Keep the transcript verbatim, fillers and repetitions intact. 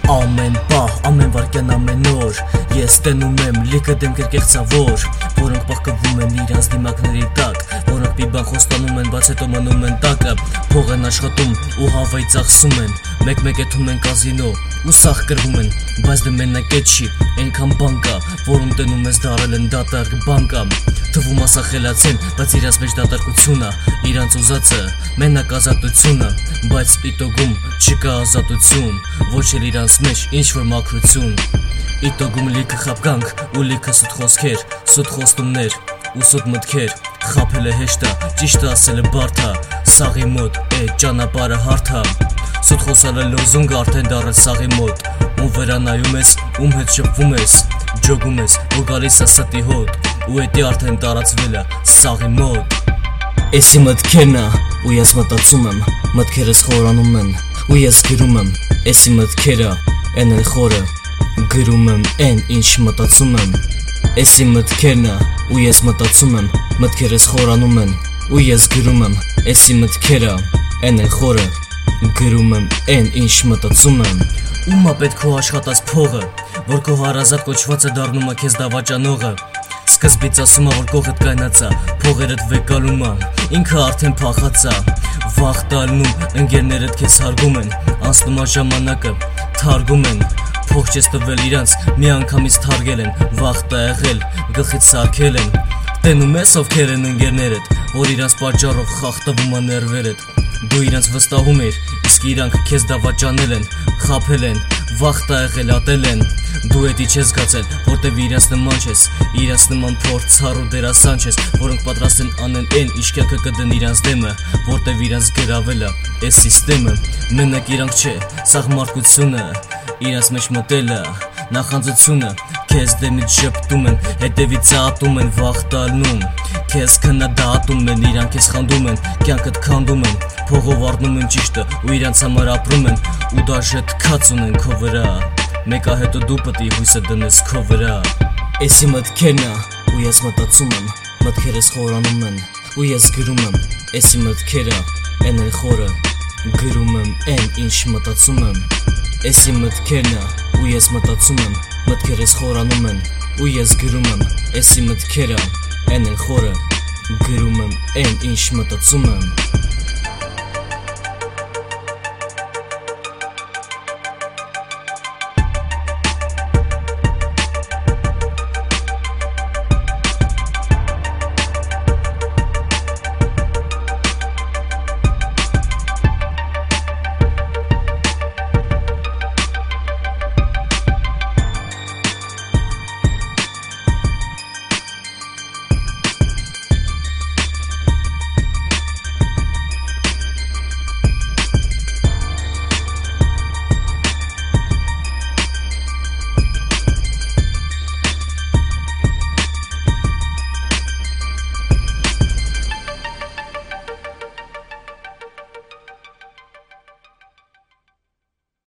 Ամեն պահ, ամեն վարկյան, ամեն օր ես տենում եմ լիքը դեմքեր կեղծավոր, որոնք պահկվում են իրանց դիմակների տակ, որոնք մի բան խոստանում են, բայց հետո մնում են տակը, փող են աշխատում ու հավայի ծախսում են, մեկ-մեկ եթում են կազինո ու սախ կրվում են, բայց դե մենակ էդ չի, այնքան բան կա, որում տենում ես դարել են դատարկ բանկա, թվում ասա խելացեն, բայց իրանց մեջ դատարկությունա, իրանց ուզածը մենակ ազատությունը, բայց իտոգում չկա ազատություն, ոչ էլ իրանց մեջ ինչ-որ մաքրություն, իտոգում լիքը խապկանք ու լիքը սուտ խոսքեր, սուտ խոստումներ ու սուտ մտքեր, խապել է հեշտա, ճիշտը ասելը բարդա, սաղի մոտ է ճանապարհը հարթա, սուտ խոսալը լոզունգ արդեն դարել սաղի մոտ, ում վրա նայում ես, ում հետ շփվում ես, ջոգում ես, որ գալիս է ստի հոտ, ու էդի արդեն տարածվել է սաղի մոտ, էսի մտքերն ա, ու ես մտածում եմ, մտքերս խորանում են, ու ես գրում եմ, էսի մտքերը, են էլ խորը, գրում եմ են ինչ մտածում եմ, էսի մտքերն ա, ու ես մտածում եմ, մտքերս խորանում են, ու ես գրում եմ, էսի մտքերը, են էլ խորը, գրում եմ են ինչ մտածում եմ, ումա պետք քո աշխատած փողը, որ քո հարազատ կոչվածը դառնում է քեզ դավաճանողը, սկզբից ասում ա որ կողդ կայնացա, փողերդ վեկալում ա, ինքը արդեն փախած ա, վախ տալնում, ընկերներդ քեզ հարգում են, անցնում ա ժամանակը, թարգում են, փող չես տվել իրանց, մի անգամից թարգել են, վախ տա եղել, գլխից սարքել են, տենում ես ովքեր են ընկերներդ, որ իրանց պատճառով խախտվում ա ներվերդ, դու իրանց վստահում ես, իսկ իրանք քեզ դավաճանել են, խաբել են, վախ տա եղել, ատել են, դու էդի չես գացել, որտեվ իրանց նման չես, իրանց նման փորձառու դերասան չես, որոնք պատրաստ են անեն այն, ինչ կյանքը կդեն իրանց դեմը, որտեվ իրանց գրավել է այս սիստեմը, մենակ իրանք չէ, սաղմարկությունը, իրանց մեջ մտելը, նախանձությունը, քեզ դեմից շպտում են, հետևից ատում են, վախ տալնում, քեզ քննադատում են, իրանք քեզ խանդում են, կյանքդ քանդում են, փողով առնում են ճիշտը, ու իրանց համար ապրում են, ու դաժե թքած ունեն քո վրա, մեկա հետո դու պտի հույսը դնես քո վրա, էսի մտքերն ա, ու ես մտածում եմ, մտքերս խորանում են, ու ես գրում եմ, էսի մտքերը, են էլ խորը, գրում եմ են ինչ մտածում եմ, էսի մտքերն ա, ու ես մտածում եմ, մտքերս խորանում են, ու ես գրում եմ, էսի մտքերը, են էլ խորը, գրում եմ են ինչ մտածում եմ